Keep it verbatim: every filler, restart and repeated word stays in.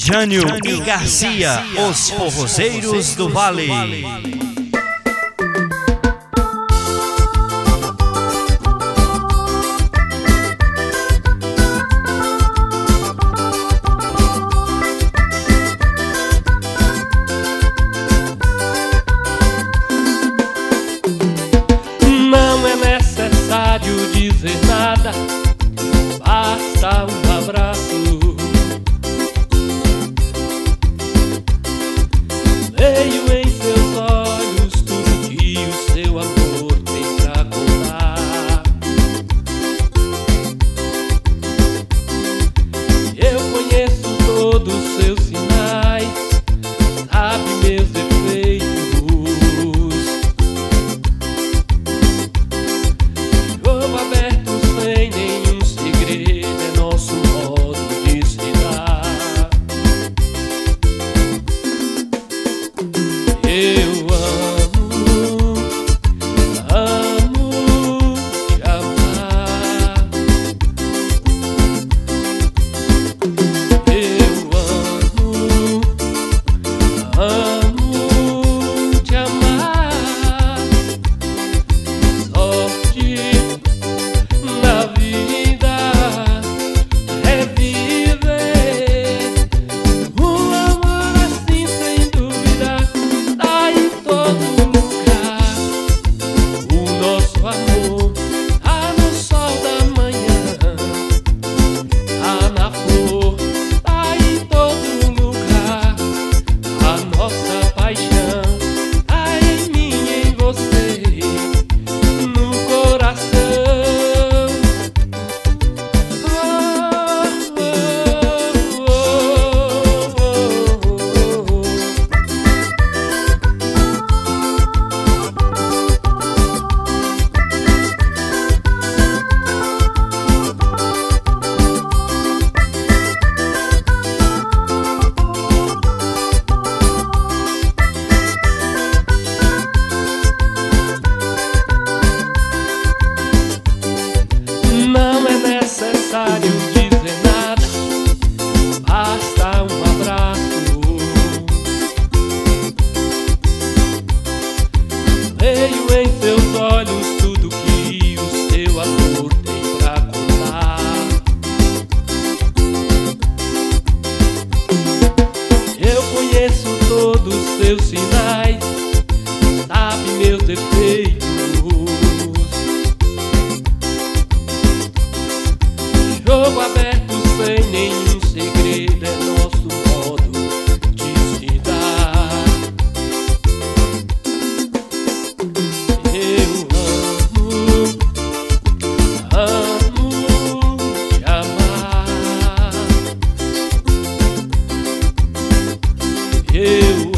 Jânio e Garcia, os forrozeiros do Vale. Não é necessário dizer nada, basta um abraço. Leio em seus olhos tudo que o seu amor tem pra contar. Eu conheço todos os seus sinais, sabe meus defeitos. Jogo aberto sem nenhum segredo, é nosso modo de se dar. Eu amo, amo te amar. Eu amo, amo te amar. Sorte na vida é viver um amor assim sem dúvida. Tá em todo lugar o nosso amor, tá no sol da manhã, tá na flor, tá em todo lugar. A nossa paixão tá em mim e em você, no coração. Oh, oh, oh, oh, oh, oh. Não é necessário dizer nada, basta um abraço. Leio em seus olhos tudo que o seu amor tem pra contar. Eu conheço todos os seus sinais, sabe meus defeitos. Jogo aberto sem nenhum segredo, é nosso modo de se dar. Eu amo, amo te amar. Eu